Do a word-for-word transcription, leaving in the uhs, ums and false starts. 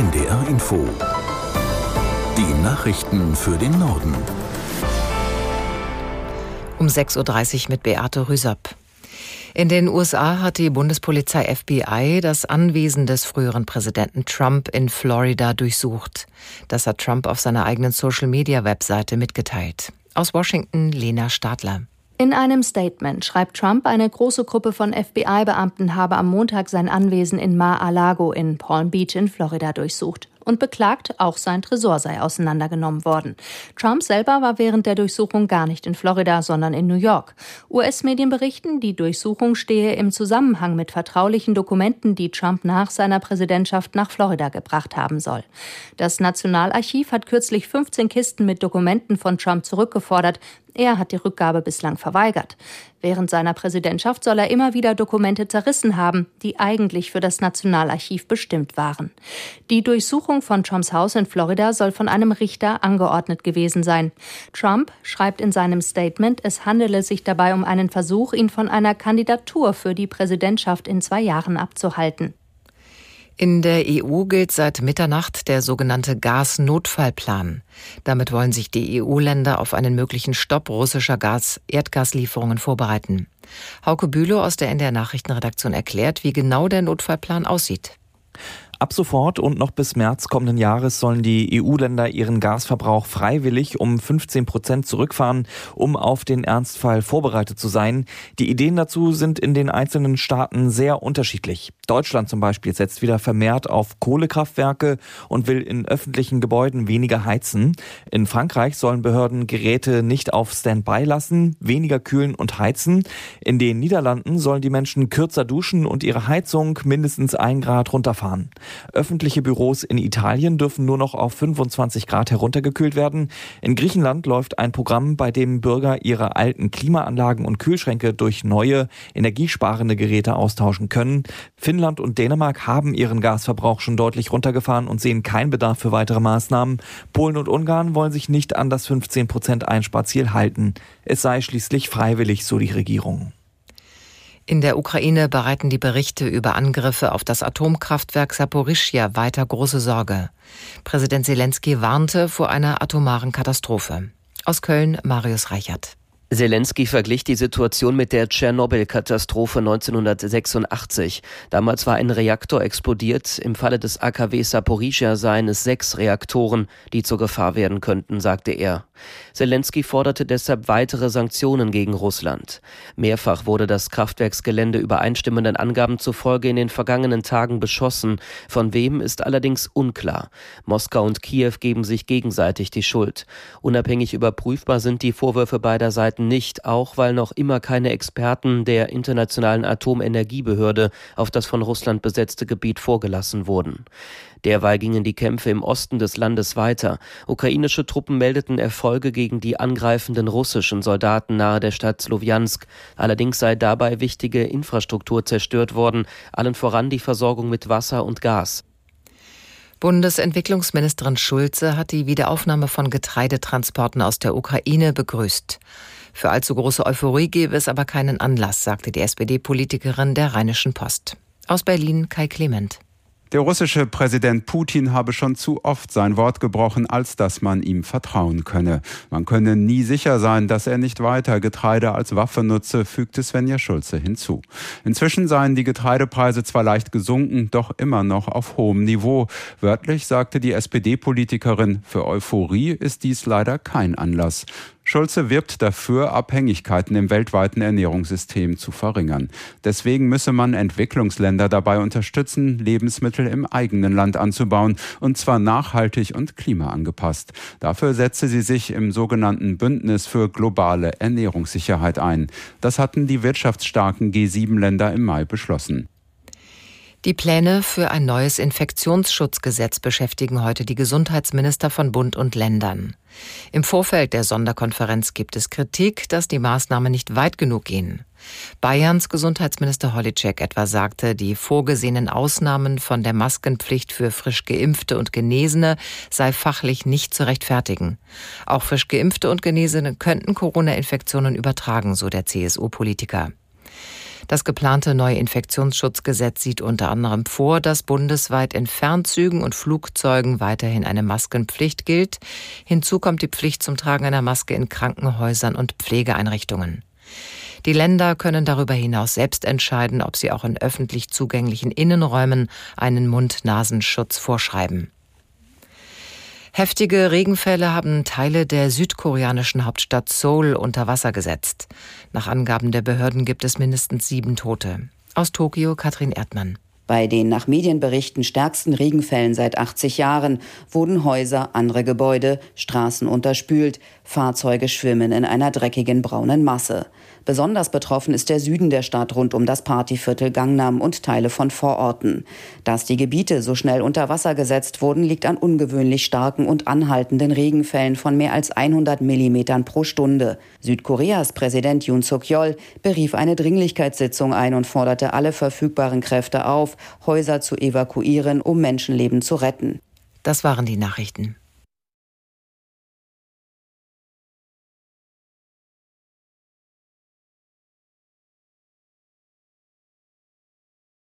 N D R Info. Die Nachrichten für den Norden. Um sechs Uhr dreißig mit Beate Rüsop. In den U S A hat die Bundespolizei F B I das Anwesen des früheren Präsidenten Trump in Florida durchsucht. Das hat Trump auf seiner eigenen Social-Media-Webseite mitgeteilt. Aus Washington, Lena Stadler. In einem Statement schreibt Trump, eine große Gruppe von F B I-Beamten habe am Montag sein Anwesen in Mar-a-Lago in Palm Beach in Florida durchsucht und beklagt, auch sein Tresor sei auseinandergenommen worden. Trump selber war während der Durchsuchung gar nicht in Florida, sondern in New York. U S-Medien berichten, die Durchsuchung stehe im Zusammenhang mit vertraulichen Dokumenten, die Trump nach seiner Präsidentschaft nach Florida gebracht haben soll. Das Nationalarchiv hat kürzlich fünfzehn Kisten mit Dokumenten von Trump zurückgefordert. Er hat die Rückgabe bislang verweigert. Während seiner Präsidentschaft soll er immer wieder Dokumente zerrissen haben, die eigentlich für das Nationalarchiv bestimmt waren. Die Durchsuchung von Trumps Haus in Florida soll von einem Richter angeordnet gewesen sein. Trump schreibt in seinem Statement, es handele sich dabei um einen Versuch, ihn von einer Kandidatur für die Präsidentschaft in zwei Jahren abzuhalten. In der E U gilt seit Mitternacht der sogenannte Gasnotfallplan. Damit wollen sich die E U-Länder auf einen möglichen Stopp russischer Gas- Erdgaslieferungen vorbereiten. Hauke Bülow aus der N D R-Nachrichtenredaktion erklärt, wie genau der Notfallplan aussieht. Ab sofort und noch bis März kommenden Jahres sollen die E U-Länder ihren Gasverbrauch freiwillig um fünfzehn Prozent zurückfahren, um auf den Ernstfall vorbereitet zu sein. Die Ideen dazu sind in den einzelnen Staaten sehr unterschiedlich. Deutschland zum Beispiel setzt wieder vermehrt auf Kohlekraftwerke und will in öffentlichen Gebäuden weniger heizen. In Frankreich sollen Behörden Geräte nicht auf Standby lassen, weniger kühlen und heizen. In den Niederlanden sollen die Menschen kürzer duschen und ihre Heizung mindestens ein Grad runterfahren. Öffentliche Büros in Italien dürfen nur noch auf fünfundzwanzig Grad heruntergekühlt werden. In Griechenland läuft ein Programm, bei dem Bürger ihre alten Klimaanlagen und Kühlschränke durch neue, energiesparende Geräte austauschen können. Finnland und Dänemark haben ihren Gasverbrauch schon deutlich runtergefahren und sehen keinen Bedarf für weitere Maßnahmen. Polen und Ungarn wollen sich nicht an das fünfzehn Prozent Einsparziel halten. Es sei schließlich freiwillig, so die Regierung. In der Ukraine bereiten die Berichte über Angriffe auf das Atomkraftwerk Saporischschja weiter große Sorge. Präsident Selenskyj warnte vor einer atomaren Katastrophe. Aus Köln, Marius Reichert. Selenskyj verglich die Situation mit der Tschernobyl-Katastrophe neunzehnhundertsechsundachtzig. Damals war ein Reaktor explodiert. Im Falle des A K W Saporischschja seien es sechs Reaktoren, die zur Gefahr werden könnten, sagte er. Selenskyj forderte deshalb weitere Sanktionen gegen Russland. Mehrfach wurde das Kraftwerksgelände übereinstimmenden Angaben zufolge in den vergangenen Tagen beschossen. Von wem ist allerdings unklar. Moskau und Kiew geben sich gegenseitig die Schuld. Unabhängig überprüfbar sind die Vorwürfe beider Seiten nicht, auch weil noch immer keine Experten der Internationalen Atomenergiebehörde auf das von Russland besetzte Gebiet vorgelassen wurden. Derweil gingen die Kämpfe im Osten des Landes weiter. Ukrainische Truppen meldeten Erfolge gegen die angreifenden russischen Soldaten nahe der Stadt Slowjansk. Allerdings sei dabei wichtige Infrastruktur zerstört worden, allen voran die Versorgung mit Wasser und Gas. Bundesentwicklungsministerin Schulze hat die Wiederaufnahme von Getreidetransporten aus der Ukraine begrüßt. Für allzu große Euphorie gebe es aber keinen Anlass, sagte die S P D-Politikerin der Rheinischen Post. Aus Berlin Kai Clement. Der russische Präsident Putin habe schon zu oft sein Wort gebrochen, als dass man ihm vertrauen könne. Man könne nie sicher sein, dass er nicht weiter Getreide als Waffe nutze, fügte Svenja Schulze hinzu. Inzwischen seien die Getreidepreise zwar leicht gesunken, doch immer noch auf hohem Niveau. Wörtlich sagte die S P D-Politikerin, für Euphorie ist dies leider kein Anlass. Schulze wirbt dafür, Abhängigkeiten im weltweiten Ernährungssystem zu verringern. Deswegen müsse man Entwicklungsländer dabei unterstützen, Lebensmittel im eigenen Land anzubauen, und zwar nachhaltig und klimaangepasst. Dafür setze sie sich im sogenannten Bündnis für globale Ernährungssicherheit ein. Das hatten die wirtschaftsstarken G sieben Länder im Mai beschlossen. Die Pläne für ein neues Infektionsschutzgesetz beschäftigen heute die Gesundheitsminister von Bund und Ländern. Im Vorfeld der Sonderkonferenz gibt es Kritik, dass die Maßnahmen nicht weit genug gehen. Bayerns Gesundheitsminister Holitschek etwa sagte, die vorgesehenen Ausnahmen von der Maskenpflicht für frisch Geimpfte und Genesene sei fachlich nicht zu rechtfertigen. Auch frisch Geimpfte und Genesene könnten Corona-Infektionen übertragen, so der C S U-Politiker. Das geplante neue Infektionsschutzgesetz sieht unter anderem vor, dass bundesweit in Fernzügen und Flugzeugen weiterhin eine Maskenpflicht gilt. Hinzu kommt die Pflicht zum Tragen einer Maske in Krankenhäusern und Pflegeeinrichtungen. Die Länder können darüber hinaus selbst entscheiden, ob sie auch in öffentlich zugänglichen Innenräumen einen Mund-Nasenschutz vorschreiben. Heftige Regenfälle haben Teile der südkoreanischen Hauptstadt Seoul unter Wasser gesetzt. Nach Angaben der Behörden gibt es mindestens sieben Tote. Aus Tokio Katrin Erdmann. Bei den nach Medienberichten stärksten Regenfällen seit achtzig Jahren wurden Häuser, andere Gebäude, Straßen unterspült. Fahrzeuge schwimmen in einer dreckigen braunen Masse. Besonders betroffen ist der Süden der Stadt rund um das Partyviertel Gangnam und Teile von Vororten. Dass die Gebiete so schnell unter Wasser gesetzt wurden, liegt an ungewöhnlich starken und anhaltenden Regenfällen von mehr als hundert Millimetern pro Stunde. Südkoreas Präsident Yoon Suk-yeol berief eine Dringlichkeitssitzung ein und forderte alle verfügbaren Kräfte auf, Häuser zu evakuieren, um Menschenleben zu retten. Das waren die Nachrichten.